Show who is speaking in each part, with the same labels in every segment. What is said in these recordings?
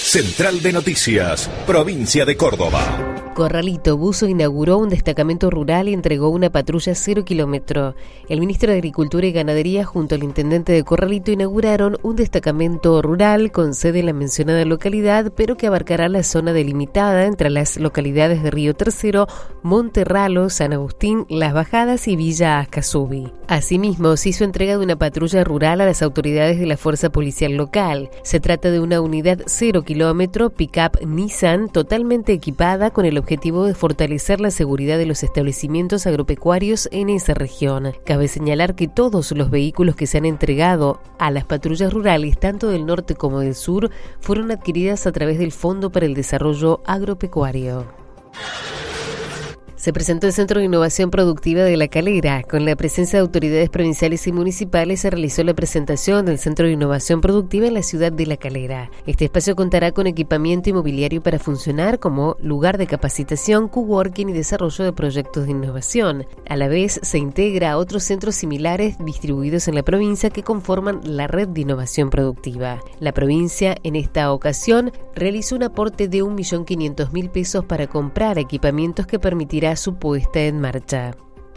Speaker 1: Central de Noticias, provincia de Córdoba.
Speaker 2: Corralito Buzo inauguró un destacamento rural y entregó una patrulla 0 kilómetro. El ministro de Agricultura y Ganadería junto al intendente de Corralito inauguraron un destacamento rural con sede en la mencionada localidad, pero que abarcará la zona delimitada entre las localidades de Río Tercero, Monterralo, San Agustín, Las Bajadas y Villa Ascasubi. Asimismo, se hizo entrega de una patrulla rural a las autoridades de la Fuerza Policial Local. Se trata de una unidad 0 kilómetro pick-up Nissan totalmente equipada con el objetivo de fortalecer la seguridad de los establecimientos agropecuarios en esa región. Cabe señalar que todos los vehículos que se han entregado a las patrullas rurales, tanto del norte como del sur, fueron adquiridas a través del Fondo para el Desarrollo Agropecuario. Se presentó el Centro de Innovación Productiva de La Calera. Con la presencia de autoridades provinciales y municipales se realizó la presentación del Centro de Innovación Productiva en la ciudad de La Calera. Este espacio contará con equipamiento inmobiliario para funcionar como lugar de capacitación, coworking y desarrollo de proyectos de innovación. A la vez se integra a otros centros similares distribuidos en la provincia que conforman la red de innovación productiva. La provincia en esta ocasión realizó un aporte de 1.500.000 pesos para comprar equipamientos que permitirá su puesta en marcha.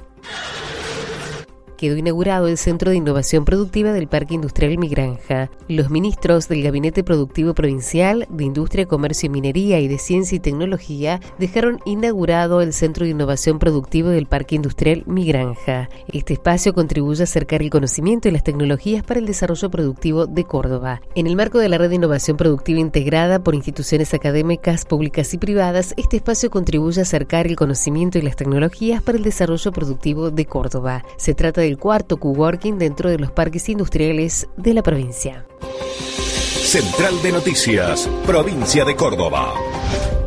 Speaker 2: Quedó inaugurado el Centro de Innovación Productiva del Parque Industrial Mi Granja. Los ministros del Gabinete Productivo Provincial de Industria, Comercio y Minería y de Ciencia y Tecnología dejaron inaugurado el Centro de Innovación Productivo del Parque Industrial Mi Granja. Este espacio contribuye a acercar el conocimiento y las tecnologías para el desarrollo productivo de Córdoba. En el marco de la red de innovación productiva integrada por instituciones académicas, públicas y privadas, este espacio contribuye a acercar el conocimiento y las tecnologías para el desarrollo productivo de Córdoba. Se trata del cuarto coworking dentro de los parques industriales de la provincia.
Speaker 1: Central de Noticias, provincia de Córdoba.